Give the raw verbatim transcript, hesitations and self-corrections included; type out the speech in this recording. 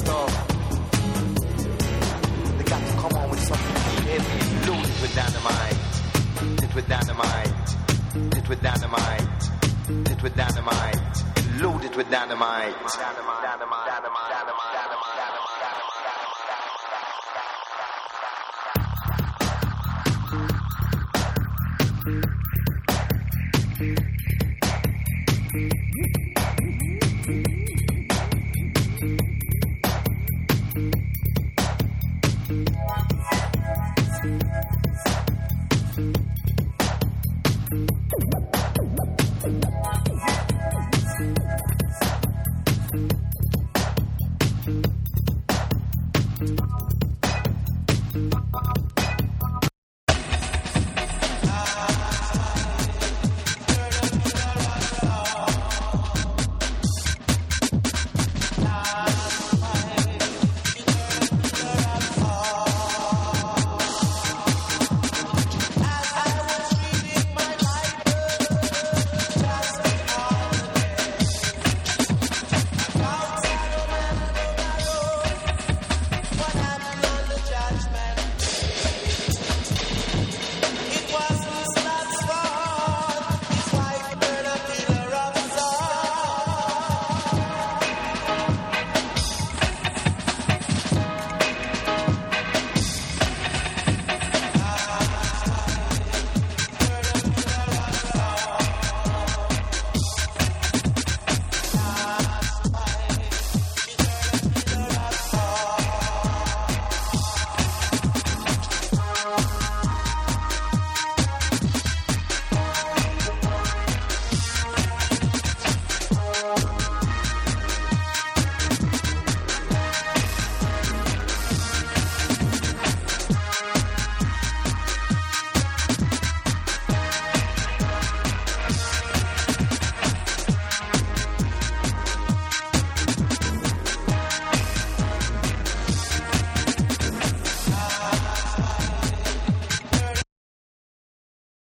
stuff. They got to come on with something heavy and loaded with dynamite. Lit with dynamite. Lit with dynamite. Lit with dynamite. Loaded with dynamite. Dynamite, dynamite, dynamite, dynamite, dynamite, dynamite. Bye.